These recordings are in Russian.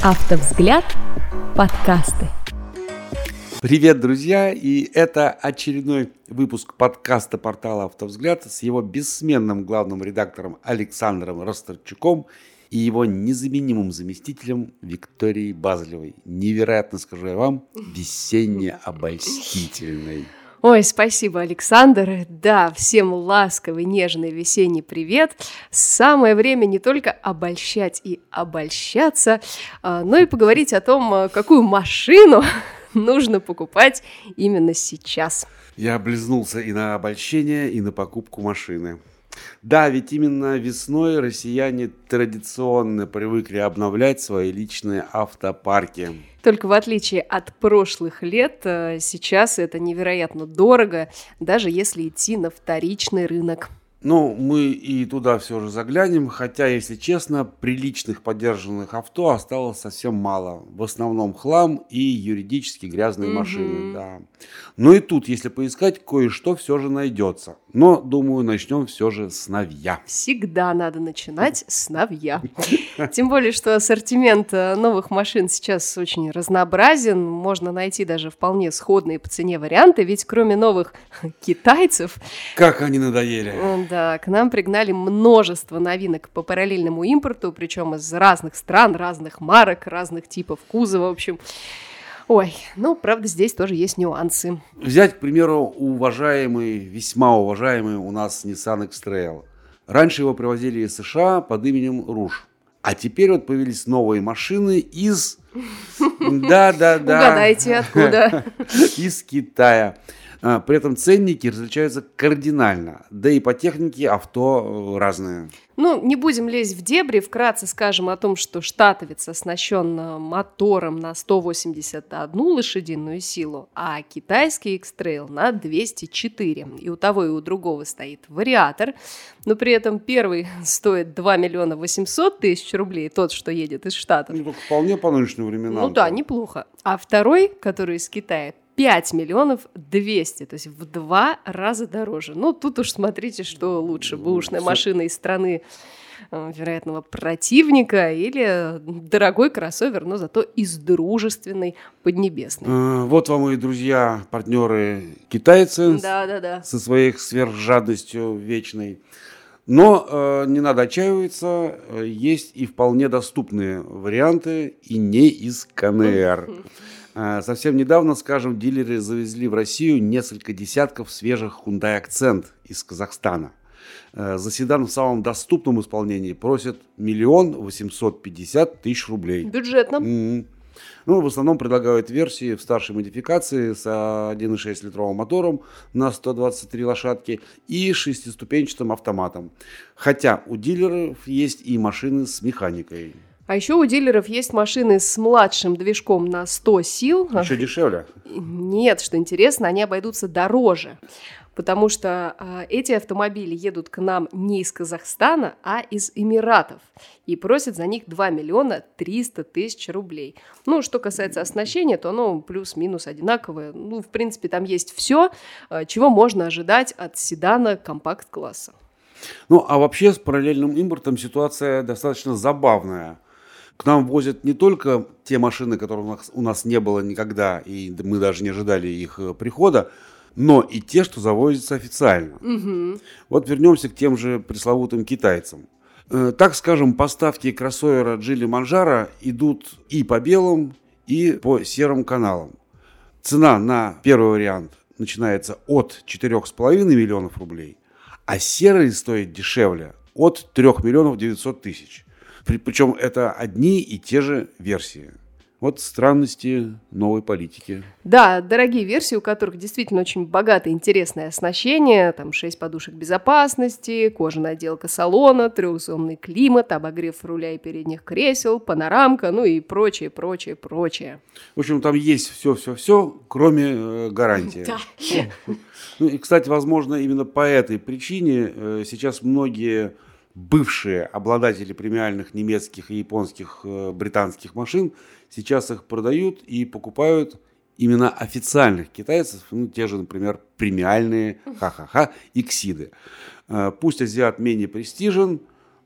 Автовзгляд. Подкасты. Привет, друзья! И это очередной выпуск подкаста портала «Автовзгляд» с его бессменным главным редактором Александром Ростовчуком и его незаменимым заместителем Викторией Базлевой. Невероятно, скажу я вам, весенне-обольстительной. Ой, спасибо, Александр. Да, всем ласковый, нежный весенний привет. Самое время не только обольщать и обольщаться, но и поговорить о том, какую машину нужно покупать именно сейчас. Я облизнулся и на обольщение, и на покупку машины. Да, ведь именно весной россияне традиционно привыкли обновлять свои личные автопарки. Только в отличие от прошлых лет, сейчас это невероятно дорого, даже если идти на вторичный рынок. Ну, мы и туда все же заглянем, хотя, если честно, приличных подержанных авто осталось совсем мало. В основном хлам и юридически грязные машины, да. Но и тут, если поискать, кое-что все же найдется. Но, думаю, начнем все же с новья. Всегда надо начинать с новья. Тем более, что ассортимент новых машин сейчас очень разнообразен. Можно найти даже вполне сходные по цене варианты, ведь кроме новых китайцев... Как они надоели! Да, к нам пригнали множество новинок по параллельному импорту, причем из разных стран, разных марок, разных типов кузова, в общем. Ой, ну, правда, здесь тоже есть нюансы. Взять, к примеру, весьма уважаемый у нас Nissan X-Trail. Раньше его привозили из США под именем Rouge. А теперь вот появились новые машины из... Да-да-да. Угадайте, откуда? Из Китая. При этом ценники различаются кардинально, да и по технике авто разные. Ну, не будем лезть в дебри, вкратце скажем о том, что штатовец оснащен мотором на 181 лошадиную силу, а китайский X-Trail на 204. И у того, и у другого стоит вариатор, но при этом первый стоит 2 миллиона 800 тысяч рублей, тот, что едет из Штатов. Ну, вполне по нынешним временам. Ну да, неплохо. А второй, который из Китая, 5 миллионов 200, то есть в 2 раза дороже. Ну, тут уж смотрите, что лучше, бэушная машина из страны вероятного противника или дорогой кроссовер, но зато из дружественной Поднебесной. Вот вам и друзья, партнеры китайцы со своей сверхжадностью вечной. Но не надо отчаиваться, есть и вполне доступные варианты, и не из КНР. Совсем недавно, скажем, дилеры завезли в Россию несколько десятков свежих Hyundai Accent из Казахстана. За седан в самом доступном исполнении просят 1 850 000 рублей. Бюджетно. Ну, в основном предлагают версии в старшей модификации с 1,6-литровым мотором на 123 лошадки и 6-ступенчатым автоматом. Хотя у дилеров есть и машины с механикой. А еще у дилеров есть машины с младшим движком на 100 сил. Еще дешевле? Нет, что интересно, они обойдутся дороже. Потому что эти автомобили едут к нам не из Казахстана, а из Эмиратов. И просят за них 2 миллиона 300 тысяч рублей. Ну, что касается оснащения, то оно плюс-минус одинаковое. Ну, в принципе, там есть все, чего можно ожидать от седана компакт-класса. Ну, а вообще с параллельным импортом ситуация достаточно забавная. К нам возят не только те машины, которых у нас не было никогда, и мы даже не ожидали их прихода, но и те, что завозятся официально. Угу. Вот вернемся к тем же пресловутым китайцам. Так скажем, поставки кроссовера Geely Manjaro идут и по белым, и по серым каналам. Цена на первый вариант начинается от 4,5 миллионов рублей, а серый стоит дешевле от 3 миллионов 900 тысяч. Причем это одни и те же версии. Вот странности новой политики. Да, дорогие версии, у которых действительно очень богатое интересное оснащение. Там 6 подушек безопасности, кожаная отделка салона, 3-зонный климат, обогрев руля и передних кресел, панорамка, ну и прочее, прочее, прочее. В общем, там есть все, кроме гарантии. Да. Ну и, кстати, возможно, именно по этой причине сейчас многие бывшие обладатели премиальных немецких и японских, британских машин сейчас их продают и покупают именно официальных китайцев, ну, те же, например, премиальные ха-ха-ха иксиды. Пусть азиат менее престижен,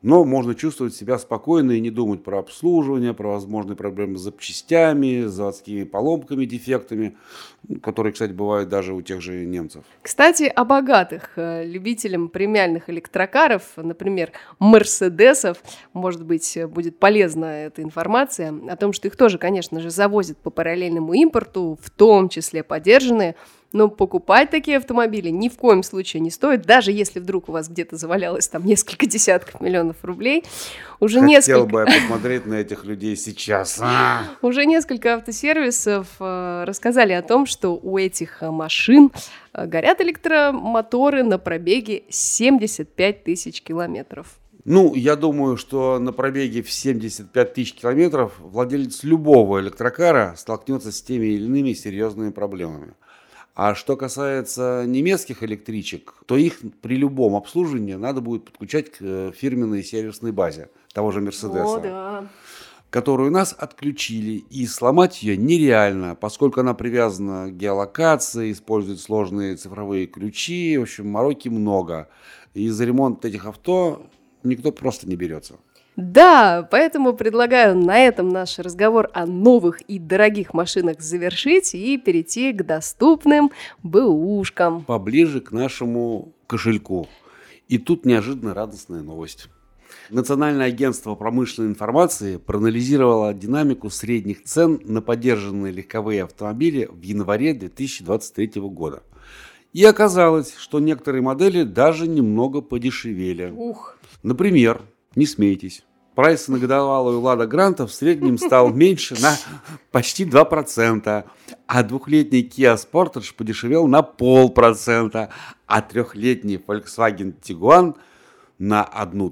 Но можно чувствовать себя спокойно и не думать про обслуживание, про возможные проблемы с запчастями, заводскими поломками, дефектами, которые, кстати, бывают даже у тех же немцев. Кстати, о богатых любителям премиальных электрокаров, например, мерседесов, может быть, будет полезна эта информация о том, что их тоже, конечно же, завозят по параллельному импорту, в том числе подержанные. Но покупать такие автомобили ни в коем случае не стоит, даже если вдруг у вас где-то завалялось там несколько десятков миллионов рублей. Хотел бы я посмотреть на этих людей сейчас. Уже несколько автосервисов рассказали о том, что у этих машин горят электромоторы на пробеге 75 тысяч километров. Я думаю, что на пробеге в 75 тысяч километров владелец любого электрокара столкнется с теми или иными серьезными проблемами. А что касается немецких электричек, то их при любом обслуживании надо будет подключать к фирменной сервисной базе того же Мерседеса, которую у нас отключили, и сломать ее нереально, поскольку она привязана к геолокации, использует сложные цифровые ключи, в общем, мороки много. И за ремонт этих авто никто просто не берется. Да, поэтому предлагаю на этом наш разговор о новых и дорогих машинах завершить и перейти к доступным бэушкам. Поближе к нашему кошельку. И тут неожиданно радостная новость. Национальное агентство промышленной информации проанализировало динамику средних цен на подержанные легковые автомобили в январе 2023 года. И оказалось, что некоторые модели даже немного подешевели. Например, не смейтесь, прайс на годовалую Лада Гранта в среднем стал меньше на почти 2%, а двухлетний Kia Sportage подешевел на 0,5%, а трехлетний Volkswagen Tiguan на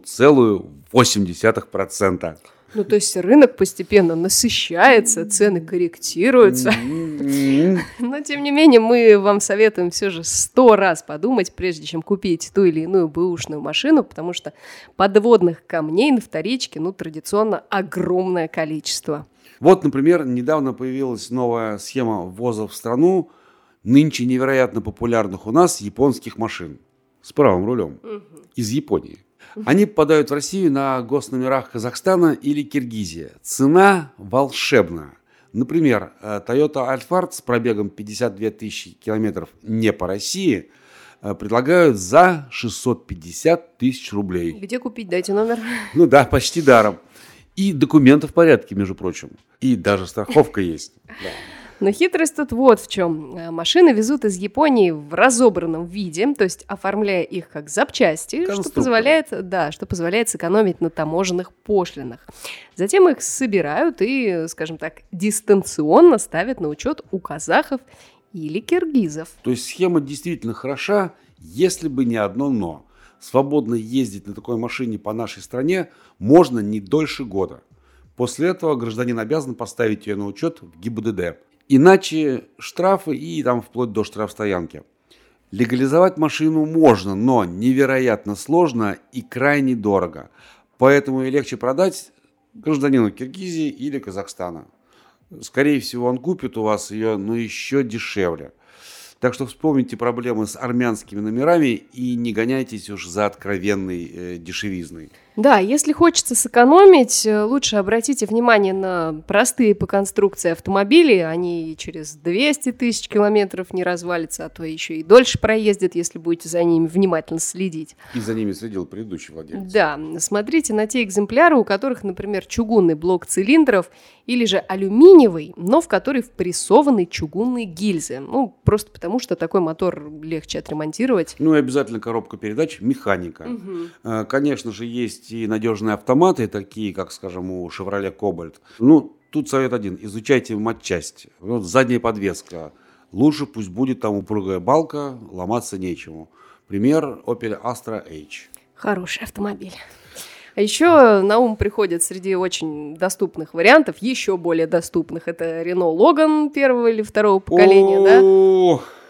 1,8%. То есть рынок постепенно насыщается, цены корректируются. Но, тем не менее, мы вам советуем все же 100 раз подумать, прежде чем купить ту или иную бэушную машину, потому что подводных камней на вторичке, традиционно огромное количество. Вот, например, недавно появилась новая схема ввоза в страну нынче невероятно популярных у нас японских машин с правым рулем из Японии. Они попадают в Россию на госномерах Казахстана или Киргизии. Цена волшебная. Например, Toyota Alphard с пробегом 52 тысячи километров не по России предлагают за 650 тысяч рублей. Где купить? Дайте номер. Да, почти даром. И документы в порядке, между прочим. И даже страховка есть. Да. Но хитрость тут вот в чем. Машины везут из Японии в разобранном виде, то есть оформляя их как запчасти, что позволяет сэкономить на таможенных пошлинах. Затем их собирают и, скажем так, дистанционно ставят на учет у казахов или киргизов. То есть схема действительно хороша, если бы не одно «но». Свободно ездить на такой машине по нашей стране можно не дольше года. После этого гражданин обязан поставить ее на учет в ГИБДД. Иначе штрафы и вплоть до штрафстоянки. Легализовать машину можно, но невероятно сложно и крайне дорого. Поэтому и легче продать гражданину Киргизии или Казахстана. Скорее всего, он купит у вас ее, но еще дешевле. Так что вспомните проблемы с армянскими номерами и не гоняйтесь уж за откровенной дешевизной. Да, если хочется сэкономить, лучше обратите внимание на простые по конструкции автомобили. Они через 200 тысяч километров не развалятся, а то еще и дольше проездят, если будете за ними внимательно следить. И за ними следил предыдущий владелец. Да, смотрите на те экземпляры, у которых, например, чугунный блок цилиндров или же алюминиевый, но в который впрессованы чугунные гильзы. Просто потому, что такой мотор легче отремонтировать. И обязательно коробка передач механика. Конечно же, есть и надежные автоматы, такие, как, скажем, у Chevrolet Cobalt. Тут совет один. Изучайте матчасть. Задняя подвеска. Лучше пусть будет там упругая балка, ломаться нечему. Пример Opel Astra H. Хороший автомобиль. А еще на ум приходят среди очень доступных вариантов, еще более доступных, это Renault Logan первого или второго поколения, да?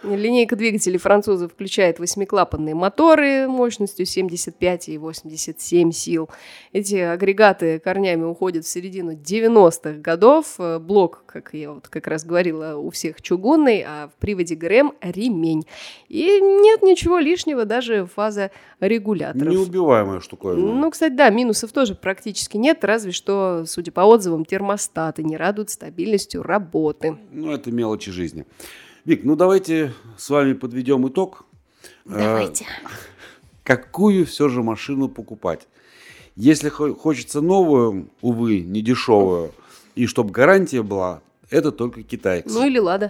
Линейка двигателей французов включает 8-клапанные моторы мощностью 75 и 87 сил. Эти агрегаты корнями уходят в середину 90-х годов. Блок, как я вот как раз говорила, у всех чугунный, а в приводе ГРМ ремень. И нет ничего лишнего, даже фазорегуляторов. Неубиваемая штуковина. Ну, кстати, да, минусов тоже практически нет, разве что, судя по отзывам, термостаты не радуют стабильностью работы. Ну, это мелочи жизни. Вик, ну давайте с вами подведем итог. Давайте. Какую все же машину покупать? Если хочется новую, увы, не дешевую, и чтобы гарантия была, это только Китайцы. Ну или Лада.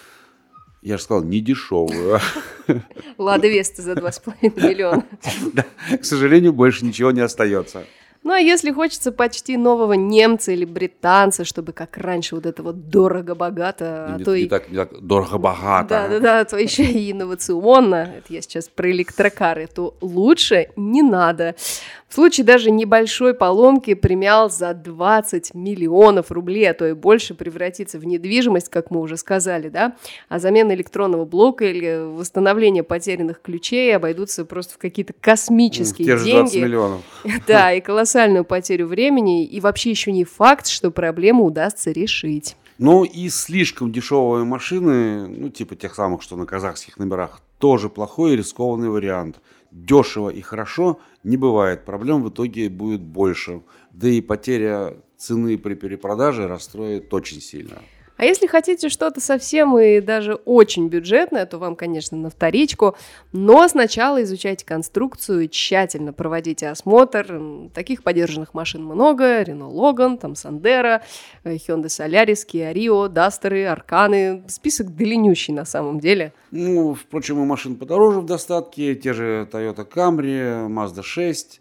Я же сказал, не дешевую. Лада Веста за 2,5 миллиона. Да, к сожалению, больше ничего не остается. Ну, а если хочется почти нового немца или британца, чтобы как раньше вот это вот дорого-богато, Не так дорого-богато. Да, то еще и инновационно, это я сейчас про электрокары, то лучше не надо. В случае даже небольшой поломки премиал за 20 миллионов рублей, а то и больше превратится в недвижимость, как мы уже сказали, да? А замена электронного блока или восстановление потерянных ключей обойдутся просто в какие-то космические деньги. Те же 20 миллионов. Да, и колоссальную потерю времени, и вообще еще не факт, что проблему удастся решить. Ну и слишком дешевые машины, ну типа тех самых, что на казахских номерах, тоже плохой и рискованный вариант. Дешево и хорошо не бывает, проблем в итоге будет больше. Да и потеря цены при перепродаже расстроит очень сильно. А если хотите что-то совсем и даже очень бюджетное, то вам, конечно, на вторичку. Но сначала изучайте конструкцию, тщательно проводите осмотр. Таких подержанных машин много. Renault Logan, там Sandero, Hyundai Solaris, Kia Rio, Дастеры, Арканы. Список длиннющий на самом деле. Ну, впрочем, и машин подороже в достатке. Те же Toyota Camry, Mazda 6.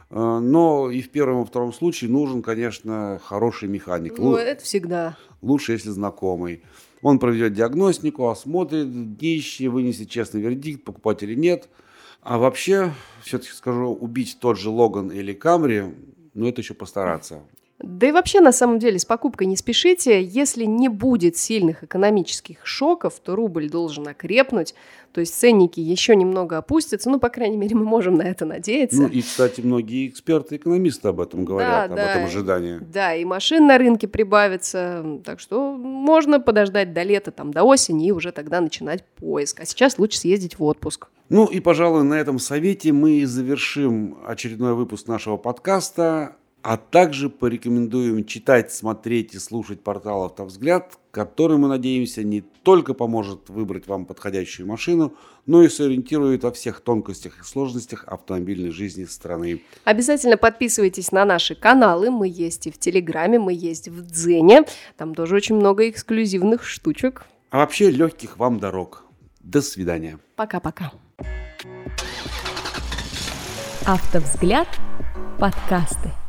Но и в первом и втором случае нужен, конечно, хороший механик. Ну, это всегда. Лучше, если знакомый. Он проведет диагностику, осмотрит днище, вынесет честный вердикт, покупать или нет. А вообще, все-таки скажу, убить тот же Логан или Camry, ну это еще постараться. Да и вообще, на самом деле, с покупкой не спешите. Если не будет сильных экономических шоков, то рубль должен окрепнуть. То есть ценники еще немного опустятся. Ну, по крайней мере, мы можем на это надеяться. Ну и, кстати, многие эксперты-экономисты об этом говорят, об этом ожидании. Да, и машин на рынке прибавится. Так что можно подождать до лета, там, до осени и уже тогда начинать поиск. А сейчас лучше съездить в отпуск. Ну и, пожалуй, на этом совете мы завершим очередной выпуск нашего подкаста. А также порекомендуем читать, смотреть и слушать портал «Автовзгляд», который, мы надеемся, не только поможет выбрать вам подходящую машину, но и сориентирует во всех тонкостях и сложностях автомобильной жизни страны. Обязательно подписывайтесь на наши каналы. Мы есть и в Телеграме, мы есть в Дзене. Там тоже очень много эксклюзивных штучек. А вообще, легких вам дорог. До свидания. Пока-пока. «Автовзгляд» подкасты.